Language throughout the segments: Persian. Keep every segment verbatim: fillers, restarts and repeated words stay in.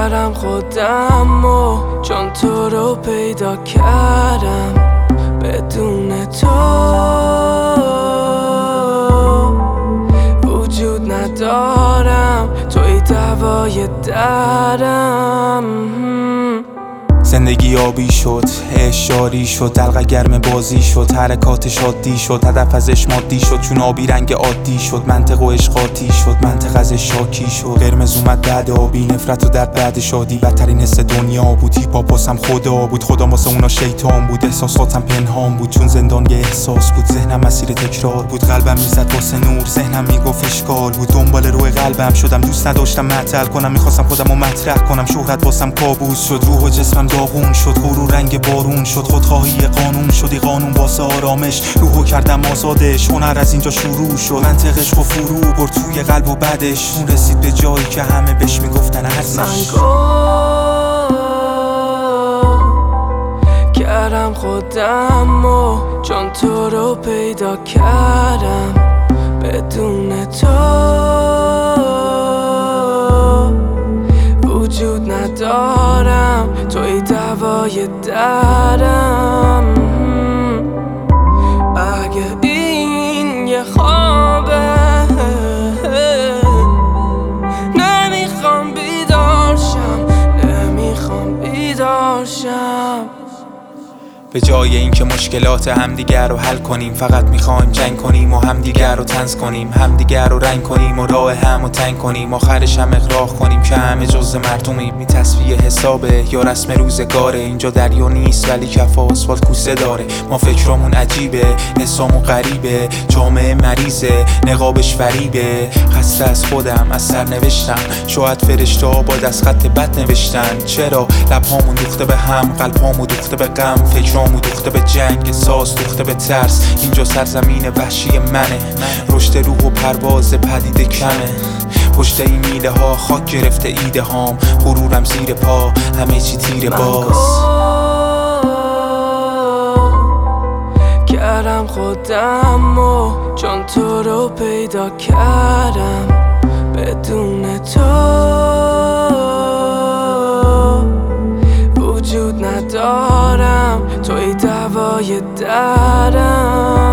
کردم خودم و چون تو رو پیدا کردم بدون تو وجود ندارم، توی دوای دردم. زندگی آبی شد، اشاری شد، دلق گرم بازی شد، حرکاتش عادی شد، هدف ازش مادی شد، چون آبی رنگ عادی شد، منطق و عشقاتی شد، منطق ازش شاکی شد. قرمز اومد بعد آبی، نفرت و درد بعد شادی، بدترین حس دنیا بود. هیپاپ واسم خدا بود، خدا واسه اونا شیطان بود. احساساتم پنهان بود چون زندان یه احساس بود. ذهنم مسیر تکرار بود، قلبم میزد واسه نور، ذهنم میگفت اشکال بود. دنبال روی قلبم شدم، دوست نداشتم معطل کنم، میخواستم خودمو مطرح کنم. شهرت واسم کابوس شد، روح و جسمم داغون شد، غرور رنگ بارون شد، خودخواهی قانون شدی قانون واسه آرامش. روحو کردم آزادش، هنر از اینجا شروع شد. منطقش خو فرو برد توی قلب و بعدش اون رسید به جایی که همه بهش میگفتن ارزش. من کردم خودم و چون تو رو پیدا کردم بدون تو وجود ندارم، توی دوای دردم. اگه این یه خوابه نمیخوام بیدار شم، نمیخوام بیدار شم. به جای اینکه مشکلات همدیگر رو حل کنیم فقط میخوایم جنگ کنیم و همدیگر رو طنز کنیم، همدیگر رو رنگ کنیم و راه هم رو تنگ کنیم، آخرش هم اقراق کنیم که همه جزء مردمیم. این تصفیه حسابه یا رسم روزگاره، اینجا دریا نیست ولی کف آسفالت کوسه داره. ما فکرامون عجیبه، حسامون غریبه، جامعه مریضه، نقابش فریبه. خسته از خودم، از سرنوشتم، شاید فرشته ها با دستخط بد نوشتن. چرا لبهامون دوخته به هم، قلبهامون دوخته به غم، فکرامون دوخته به جنگ، احساس دوخته به ترس. اینجا سرزمین وحشی منه، رشد روح و پرواز پدیده کمه. پشت این میله ها خاک گرفته ایده هام، غرورم زیر پا، همه چی تیره باز. کردم خودم و چون تو رو پیدا کردم بدون تو وجود ندارم، توی دوای دردم.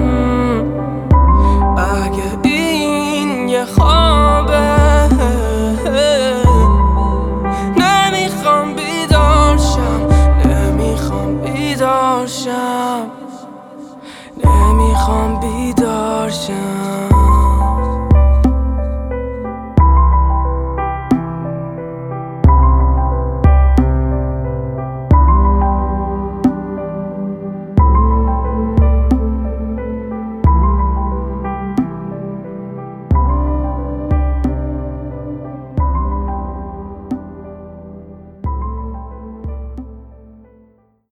اگه این یه خوابه نمیخوام بیدار شم، نمیخوام بیدار شم، نمیخوام بیدار